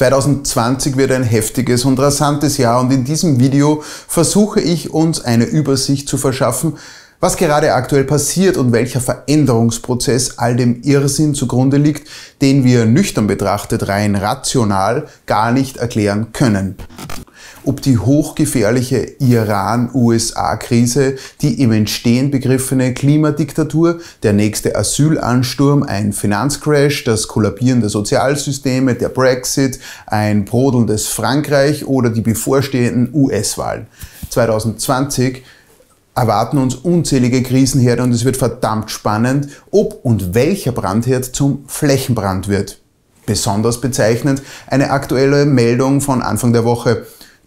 2020 wird ein heftiges und rasantes Jahr und in diesem Video versuche ich uns eine Übersicht zu verschaffen, was gerade aktuell passiert und welcher Veränderungsprozess all dem Irrsinn zugrunde liegt, den wir nüchtern betrachtet rein rational gar nicht erklären können. Ob die hochgefährliche Iran-USA-Krise, die im Entstehen begriffene Klimadiktatur, der nächste Asylansturm, ein Finanzcrash, das Kollabieren der Sozialsysteme, der Brexit, ein brodelndes Frankreich oder die bevorstehenden US-Wahlen. 2020 erwarten uns unzählige Krisenherde und es wird verdammt spannend, ob und welcher Brandherd zum Flächenbrand wird. Besonders bezeichnend eine aktuelle Meldung von Anfang der Woche.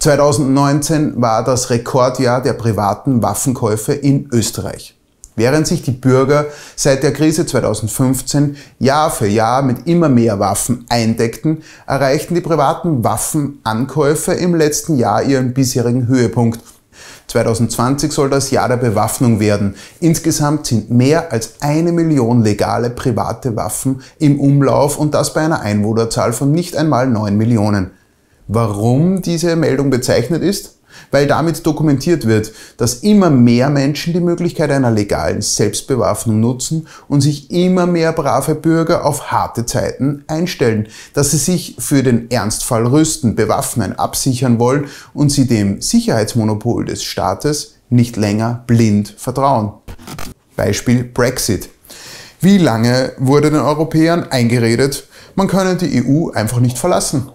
2019 war das Rekordjahr der privaten Waffenkäufe in Österreich. Während sich die Bürger seit der Krise 2015 Jahr für Jahr mit immer mehr Waffen eindeckten, erreichten die privaten Waffenankäufe im letzten Jahr ihren bisherigen Höhepunkt. 2020 soll das Jahr der Bewaffnung werden. Insgesamt sind mehr als 1 Million legale private Waffen im Umlauf und das bei einer Einwohnerzahl von nicht einmal 9 Millionen. Warum diese Meldung bezeichnet ist? Weil damit dokumentiert wird, dass immer mehr Menschen die Möglichkeit einer legalen Selbstbewaffnung nutzen und sich immer mehr brave Bürger auf harte Zeiten einstellen, dass sie sich für den Ernstfall rüsten, bewaffnen, absichern wollen und sie dem Sicherheitsmonopol des Staates nicht länger blind vertrauen. Beispiel Brexit. Wie lange wurde den Europäern eingeredet, man könne die EU einfach nicht verlassen?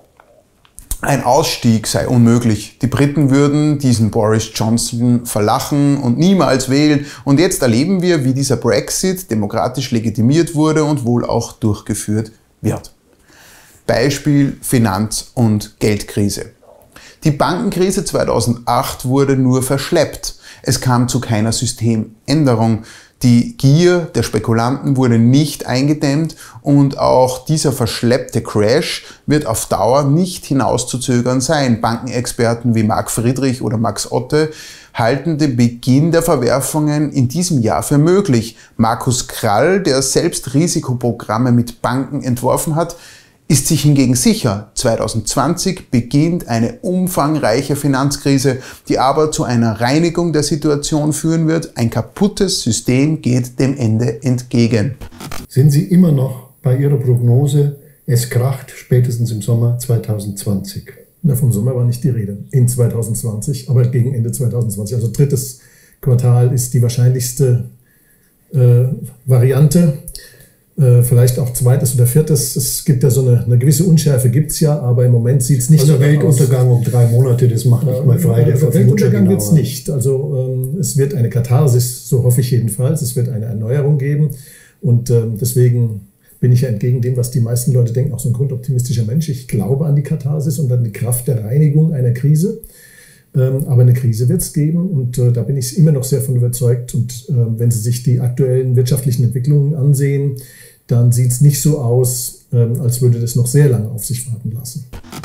Ein Ausstieg sei unmöglich. Die Briten würden diesen Boris Johnson verlachen und niemals wählen. Und jetzt erleben wir, wie dieser Brexit demokratisch legitimiert wurde und wohl auch durchgeführt wird. Beispiel Finanz- und Geldkrise. Die Bankenkrise 2008 wurde nur verschleppt. Es kam zu keiner Systemänderung. Die Gier der Spekulanten wurde nicht eingedämmt und auch dieser verschleppte Crash wird auf Dauer nicht hinauszuzögern sein. Bankenexperten wie Marc Friedrich oder Max Otte halten den Beginn der Verwerfungen in diesem Jahr für möglich. Markus Krall, der selbst Risikoprogramme mit Banken entworfen hat, ist sich hingegen sicher, 2020 beginnt eine umfangreiche Finanzkrise, die aber zu einer Reinigung der Situation führen wird. Ein kaputtes System geht dem Ende entgegen. Sind Sie immer noch bei Ihrer Prognose, es kracht spätestens im Sommer 2020? Ja, vom Sommer war nicht die Rede. In 2020, aber gegen Ende 2020. Also drittes Quartal ist die wahrscheinlichste Variante. Vielleicht auch zweites oder viertes. Es gibt ja so eine gewisse Unschärfe, gibt es ja, aber im Moment sieht es nicht so aus. Also Weltuntergang um 3 Monate, das macht nicht mal frei. Der Weltuntergang wird es nicht. Also es wird eine Katharsis, so hoffe ich jedenfalls. Es wird eine Erneuerung geben und deswegen bin ich ja entgegen dem, was die meisten Leute denken, auch so ein grundoptimistischer Mensch. Ich glaube an die Katharsis und an die Kraft der Reinigung einer Krise. Aber eine Krise wird es geben und da bin ich immer noch sehr von überzeugt. Und wenn Sie sich die aktuellen wirtschaftlichen Entwicklungen ansehen, dann sieht es nicht so aus, als würde das noch sehr lange auf sich warten lassen.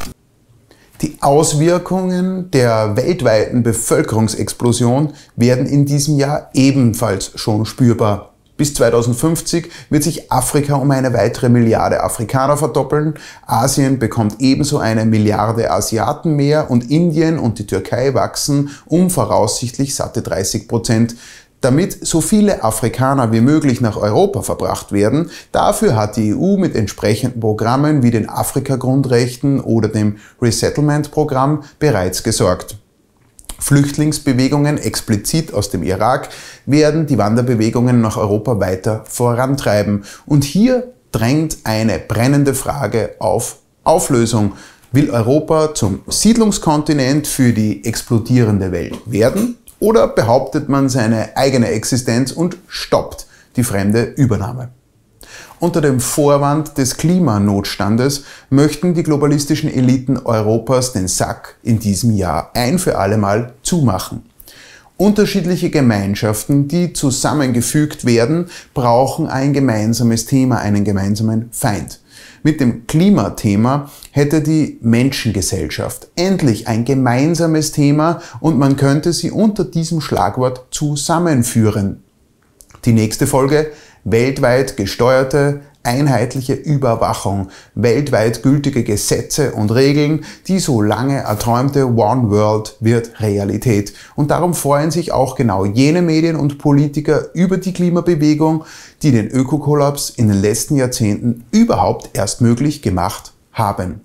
Die Auswirkungen der weltweiten Bevölkerungsexplosion werden in diesem Jahr ebenfalls schon spürbar. Bis 2050 wird sich Afrika um eine weitere Milliarde Afrikaner verdoppeln, Asien bekommt ebenso eine Milliarde Asiaten mehr und Indien und die Türkei wachsen um voraussichtlich satte 30%. Damit so viele Afrikaner wie möglich nach Europa verbracht werden, dafür hat die EU mit entsprechenden Programmen wie den Afrika-Grundrechten oder dem Resettlement-Programm bereits gesorgt. Flüchtlingsbewegungen explizit aus dem Irak werden die Wanderbewegungen nach Europa weiter vorantreiben. Und hier drängt eine brennende Frage auf Auflösung. Will Europa zum Siedlungskontinent für die explodierende Welt werden? Oder behauptet man seine eigene Existenz und stoppt die fremde Übernahme? Unter dem Vorwand des Klimanotstandes möchten die globalistischen Eliten Europas den Sack in diesem Jahr ein für alle Mal zumachen. Unterschiedliche Gemeinschaften, die zusammengefügt werden, brauchen ein gemeinsames Thema, einen gemeinsamen Feind. Mit dem Klimathema hätte die Menschengesellschaft endlich ein gemeinsames Thema und man könnte sie unter diesem Schlagwort zusammenführen. Die nächste Folge: weltweit gesteuerte, einheitliche Überwachung, weltweit gültige Gesetze und Regeln, die so lange erträumte One World wird Realität. Und darum freuen sich auch genau jene Medien und Politiker über die Klimabewegung, die den Ökokollaps in den letzten Jahrzehnten überhaupt erst möglich gemacht haben.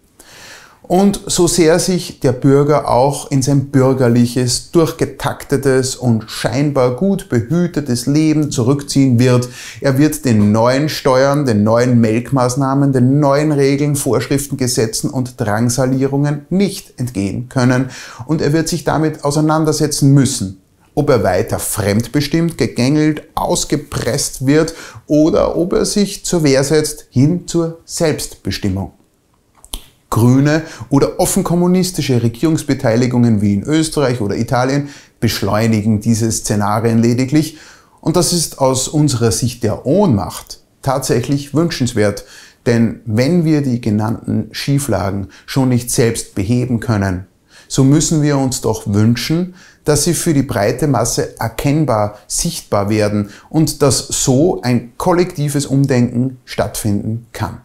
Und so sehr sich der Bürger auch in sein bürgerliches, durchgetaktetes und scheinbar gut behütetes Leben zurückziehen wird, er wird den neuen Steuern, den neuen Melkmaßnahmen, den neuen Regeln, Vorschriften, Gesetzen und Drangsalierungen nicht entgehen können und er wird sich damit auseinandersetzen müssen. Ob er weiter fremdbestimmt, gegängelt, ausgepresst wird oder ob er sich zur Wehr setzt hin zur Selbstbestimmung. Grüne oder offen kommunistische Regierungsbeteiligungen wie in Österreich oder Italien beschleunigen diese Szenarien lediglich und das ist aus unserer Sicht der Ohnmacht tatsächlich wünschenswert, denn wenn wir die genannten Schieflagen schon nicht selbst beheben können, so müssen wir uns doch wünschen, dass sie für die breite Masse erkennbar, sichtbar werden und dass so ein kollektives Umdenken stattfinden kann.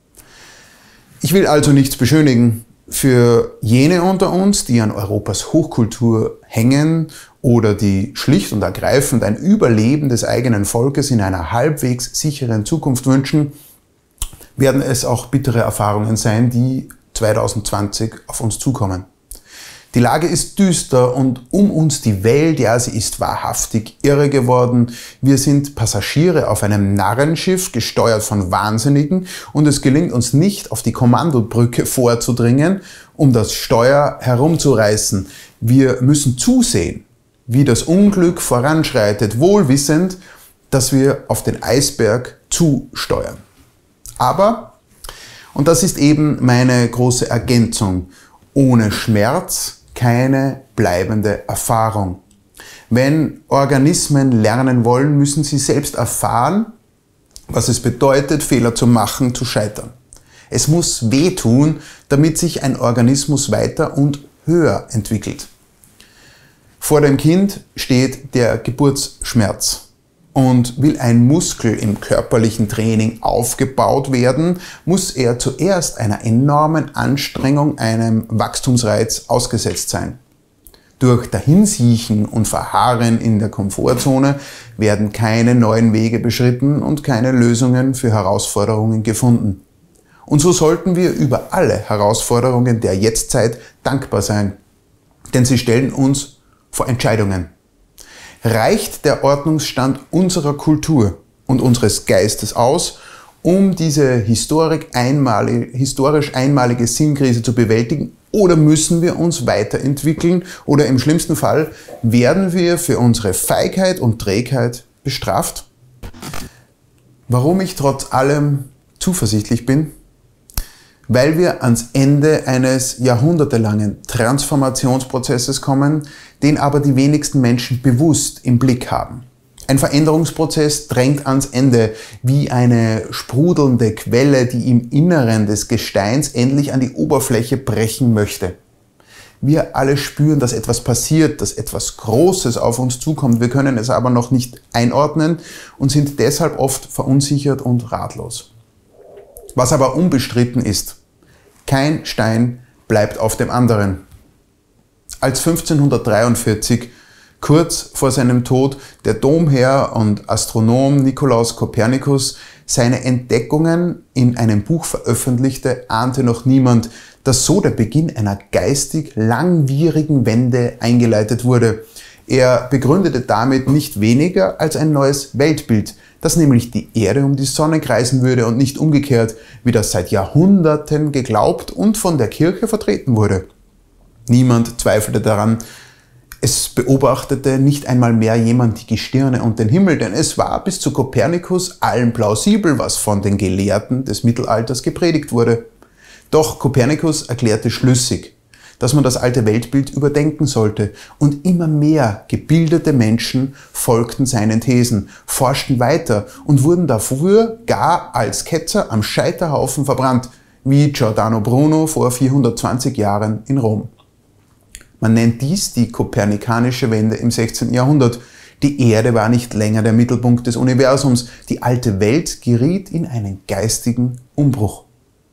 Ich will also nichts beschönigen. Für jene unter uns, die an Europas Hochkultur hängen oder die schlicht und ergreifend ein Überleben des eigenen Volkes in einer halbwegs sicheren Zukunft wünschen, werden es auch bittere Erfahrungen sein, die 2020 auf uns zukommen. Die Lage ist düster und um uns die Welt, ja, sie ist wahrhaftig irre geworden. Wir sind Passagiere auf einem Narrenschiff, gesteuert von Wahnsinnigen und es gelingt uns nicht, auf die Kommandobrücke vorzudringen, um das Steuer herumzureißen. Wir müssen zusehen, wie das Unglück voranschreitet, wohl wissend, dass wir auf den Eisberg zusteuern. Aber, und das ist eben meine große Ergänzung, ohne Schmerz keine bleibende Erfahrung. Wenn Organismen lernen wollen, müssen sie selbst erfahren, was es bedeutet, Fehler zu machen, zu scheitern. Es muss wehtun, damit sich ein Organismus weiter und höher entwickelt. Vor dem Kind steht der Geburtsschmerz. Und will ein Muskel im körperlichen Training aufgebaut werden, muss er zuerst einer enormen Anstrengung, einem Wachstumsreiz ausgesetzt sein. Durch Dahinsiechen und Verharren in der Komfortzone werden keine neuen Wege beschritten und keine Lösungen für Herausforderungen gefunden. Und so sollten wir über alle Herausforderungen der Jetztzeit dankbar sein, denn sie stellen uns vor Entscheidungen. Reicht der Ordnungsstand unserer Kultur und unseres Geistes aus, um diese historisch einmalige Sinnkrise zu bewältigen, oder müssen wir uns weiterentwickeln oder im schlimmsten Fall werden wir für unsere Feigheit und Trägheit bestraft? Warum ich trotz allem zuversichtlich bin? Weil wir ans Ende eines jahrhundertelangen Transformationsprozesses kommen, den aber die wenigsten Menschen bewusst im Blick haben. Ein Veränderungsprozess drängt ans Ende, wie eine sprudelnde Quelle, die im Inneren des Gesteins endlich an die Oberfläche brechen möchte. Wir alle spüren, dass etwas passiert, dass etwas Großes auf uns zukommt. Wir können es aber noch nicht einordnen und sind deshalb oft verunsichert und ratlos. Was aber unbestritten ist, kein Stein bleibt auf dem anderen. Als 1543, kurz vor seinem Tod, der Domherr und Astronom Nikolaus Kopernikus seine Entdeckungen in einem Buch veröffentlichte, ahnte noch niemand, dass so der Beginn einer geistig langwierigen Wende eingeleitet wurde. Er begründete damit nicht weniger als ein neues Weltbild, dass nämlich die Erde um die Sonne kreisen würde und nicht umgekehrt, wie das seit Jahrhunderten geglaubt und von der Kirche vertreten wurde. Niemand zweifelte daran. Es beobachtete nicht einmal mehr jemand die Gestirne und den Himmel, denn es war bis zu Kopernikus allen plausibel, was von den Gelehrten des Mittelalters gepredigt wurde. Doch Kopernikus erklärte schlüssig, dass man das alte Weltbild überdenken sollte und immer mehr gebildete Menschen folgten seinen Thesen, forschten weiter und wurden dafür gar als Ketzer am Scheiterhaufen verbrannt, wie Giordano Bruno vor 420 Jahren in Rom. Man nennt dies die kopernikanische Wende im 16. Jahrhundert. Die Erde war nicht länger der Mittelpunkt des Universums. Die alte Welt geriet in einen geistigen Umbruch.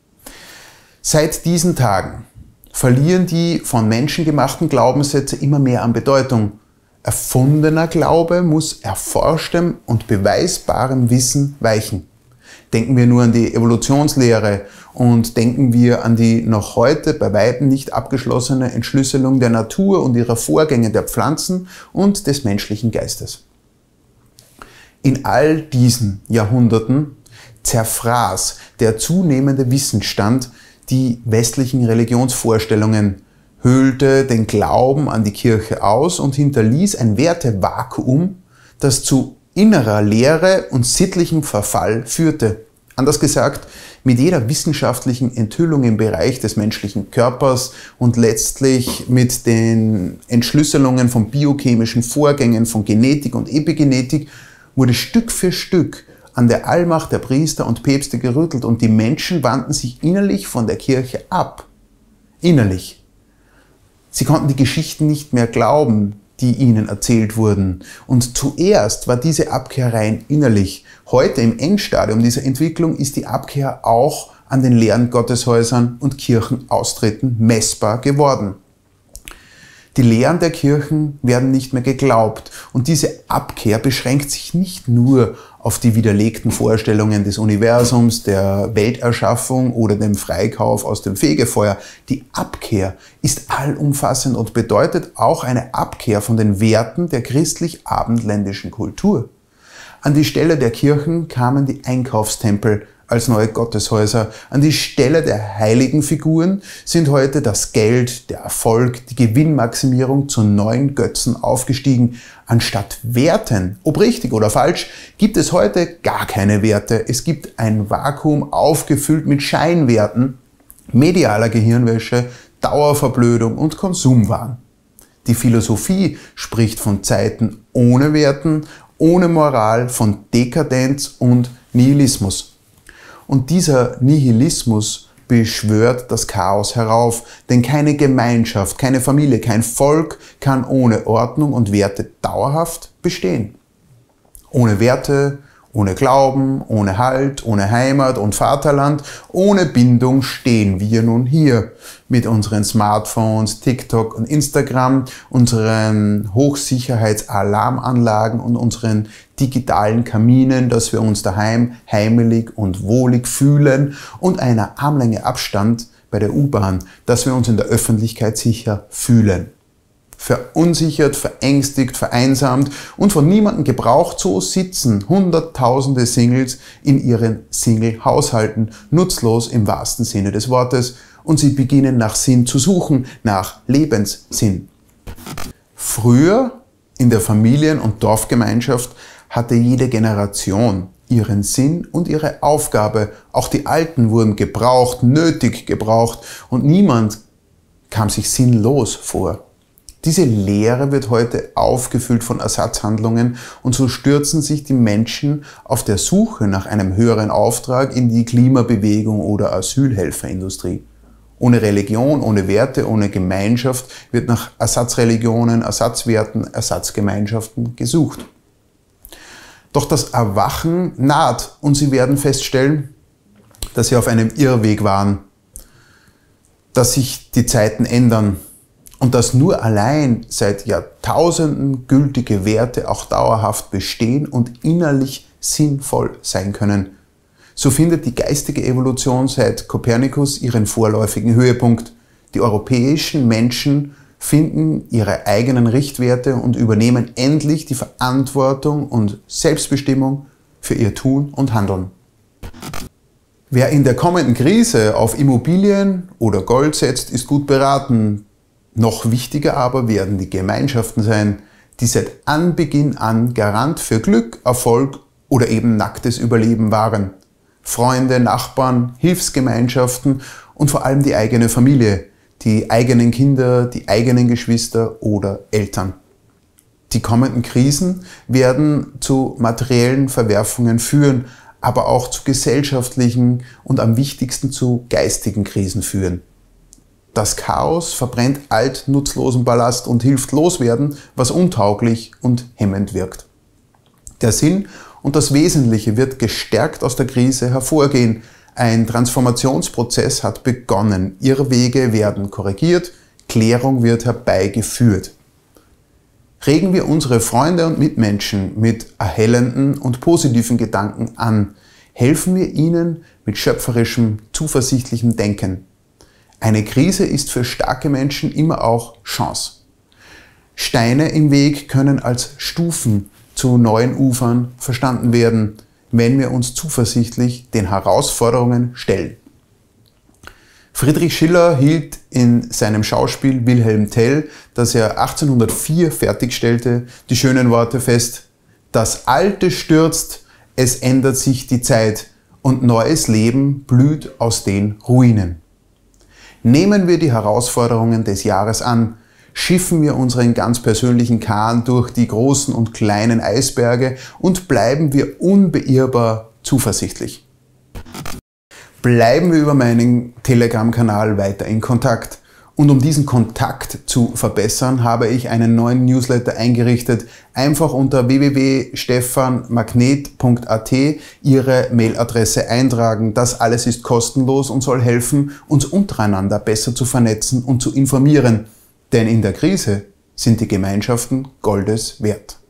Seit diesen Tagen verlieren die von Menschen gemachten Glaubenssätze immer mehr an Bedeutung. Erfundener Glaube muss erforschtem und beweisbarem Wissen weichen. Denken wir nur an die Evolutionslehre und denken wir an die noch heute bei weitem nicht abgeschlossene Entschlüsselung der Natur und ihrer Vorgänge der Pflanzen und des menschlichen Geistes. In all diesen Jahrhunderten zerfraß der zunehmende Wissensstand die westlichen Religionsvorstellungen, höhlte den Glauben an die Kirche aus und hinterließ ein Wertevakuum, das zu innerer Leere und sittlichem Verfall führte. Anders gesagt, mit jeder wissenschaftlichen Enthüllung im Bereich des menschlichen Körpers und letztlich mit den Entschlüsselungen von biochemischen Vorgängen, von Genetik und Epigenetik, wurde Stück für Stück an der Allmacht der Priester und Päpste gerüttelt und die Menschen wandten sich innerlich von der Kirche ab. Innerlich. Sie konnten die Geschichten nicht mehr glauben, die ihnen erzählt wurden. Und zuerst war diese Abkehr rein innerlich. Heute im Endstadium dieser Entwicklung ist die Abkehr auch an den leeren Gotteshäusern und Kirchenaustritten messbar geworden. Die Lehren der Kirchen werden nicht mehr geglaubt und diese Abkehr beschränkt sich nicht nur auf die widerlegten Vorstellungen des Universums, der Welterschaffung oder dem Freikauf aus dem Fegefeuer. Die Abkehr ist allumfassend und bedeutet auch eine Abkehr von den Werten der christlich-abendländischen Kultur. An die Stelle der Kirchen kamen die Einkaufstempel als neue Gotteshäuser. An die Stelle der heiligen Figuren sind heute das Geld, der Erfolg, die Gewinnmaximierung zu neuen Götzen aufgestiegen. Anstatt Werten, ob richtig oder falsch, gibt es heute gar keine Werte. Es gibt ein Vakuum aufgefüllt mit Scheinwerten, medialer Gehirnwäsche, Dauerverblödung und Konsumwahn. Die Philosophie spricht von Zeiten ohne Werten, ohne Moral, von Dekadenz und Nihilismus. Und dieser Nihilismus beschwört das Chaos herauf, denn keine Gemeinschaft, keine Familie, kein Volk kann ohne Ordnung und Werte dauerhaft bestehen. Ohne Werte, ohne Glauben, ohne Halt, ohne Heimat und Vaterland, ohne Bindung stehen wir nun hier mit unseren Smartphones, TikTok und Instagram, unseren Hochsicherheitsalarmanlagen und unseren digitalen Kaminen, dass wir uns daheim heimelig und wohlig fühlen und einer Armlänge Abstand bei der U-Bahn, dass wir uns in der Öffentlichkeit sicher fühlen. Verunsichert, verängstigt, vereinsamt und von niemandem gebraucht, so sitzen Hunderttausende Singles in ihren Single-Haushalten, nutzlos im wahrsten Sinne des Wortes, und sie beginnen nach Sinn zu suchen, nach Lebenssinn. Früher in der Familien- und Dorfgemeinschaft hatte jede Generation ihren Sinn und ihre Aufgabe. Auch die Alten wurden gebraucht, nötig gebraucht und niemand kam sich sinnlos vor. Diese Leere wird heute aufgefüllt von Ersatzhandlungen und so stürzen sich die Menschen auf der Suche nach einem höheren Auftrag in die Klimabewegung oder Asylhelferindustrie. Ohne Religion, ohne Werte, ohne Gemeinschaft wird nach Ersatzreligionen, Ersatzwerten, Ersatzgemeinschaften gesucht. Doch das Erwachen naht und sie werden feststellen, dass sie auf einem Irrweg waren, dass sich die Zeiten ändern und dass nur allein seit Jahrtausenden gültige Werte auch dauerhaft bestehen und innerlich sinnvoll sein können. So findet die geistige Evolution seit Kopernikus ihren vorläufigen Höhepunkt. Die europäischen Menschen finden ihre eigenen Richtwerte und übernehmen endlich die Verantwortung und Selbstbestimmung für ihr Tun und Handeln. Wer in der kommenden Krise auf Immobilien oder Gold setzt, ist gut beraten. Noch wichtiger aber werden die Gemeinschaften sein, die seit Anbeginn an Garant für Glück, Erfolg oder eben nacktes Überleben waren. Freunde, Nachbarn, Hilfsgemeinschaften und vor allem die eigene Familie, die eigenen Kinder, die eigenen Geschwister oder Eltern. Die kommenden Krisen werden zu materiellen Verwerfungen führen, aber auch zu gesellschaftlichen und am wichtigsten zu geistigen Krisen führen. Das Chaos verbrennt altnutzlosen Ballast und hilft loswerden, was untauglich und hemmend wirkt. Der Sinn und das Wesentliche wird gestärkt aus der Krise hervorgehen. Ein Transformationsprozess hat begonnen. Irrwege werden korrigiert, Klärung wird herbeigeführt. Regen wir unsere Freunde und Mitmenschen mit erhellenden und positiven Gedanken an. Helfen wir ihnen mit schöpferischem, zuversichtlichem Denken. Eine Krise ist für starke Menschen immer auch Chance. Steine im Weg können als Stufen zu neuen Ufern verstanden werden, wenn wir uns zuversichtlich den Herausforderungen stellen. Friedrich Schiller hielt in seinem Schauspiel Wilhelm Tell, das er 1804 fertigstellte, die schönen Worte fest: Das Alte stürzt, es ändert sich die Zeit und neues Leben blüht aus den Ruinen. Nehmen wir die Herausforderungen des Jahres an, schiffen wir unseren ganz persönlichen Kahn durch die großen und kleinen Eisberge und bleiben wir unbeirrbar zuversichtlich. Bleiben wir über meinen Telegram-Kanal weiter in Kontakt. Und um diesen Kontakt zu verbessern, habe ich einen neuen Newsletter eingerichtet. Einfach unter www.stefanmagnet.at Ihre Mailadresse eintragen. Das alles ist kostenlos und soll helfen, uns untereinander besser zu vernetzen und zu informieren. Denn in der Krise sind die Gemeinschaften Goldes wert.